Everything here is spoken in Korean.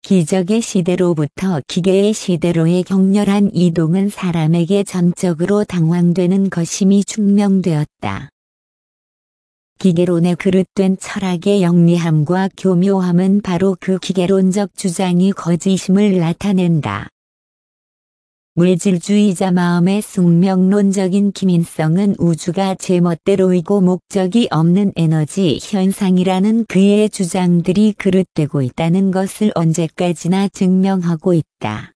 기적의 시대로부터 기계의 시대로의 격렬한 이동은 사람에게 전적으로 당황되는 것임이 증명되었다. 기계론에 그릇된 철학의 영리함과 교묘함은 바로 그 기계론적 주장이 거짓임을 나타낸다. 물질주의자 마음의 숙명론적인 기민성은 우주가 제멋대로이고 목적이 없는 에너지 현상이라는 그의 주장들이 그릇되고 있다는 것을 언제까지나 증명하고 있다.